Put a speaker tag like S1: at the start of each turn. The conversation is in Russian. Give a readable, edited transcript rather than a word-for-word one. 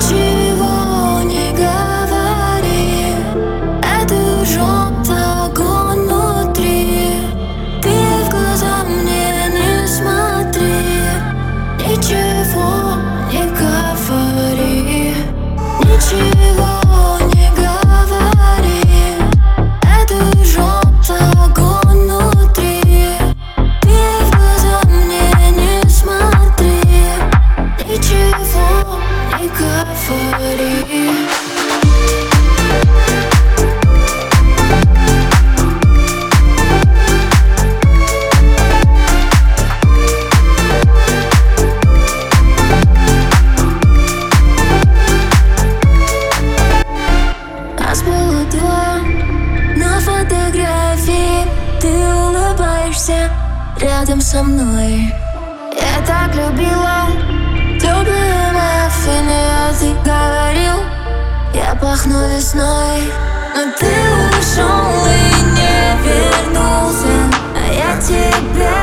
S1: Ничего не говори, это желтый огонь внутри. Ты в глаза мне не смотри, ничего не говори, ничего не говори, это желтый огонь внутри. Ты в глаза мне не смотри, ничего не говори. Нас было двое на фотографии. Ты улыбаешься рядом со мной. Я так любила теплые маффины, а ты говорил, я пахну весной. Но ты ушел и не вернулся, а я тебя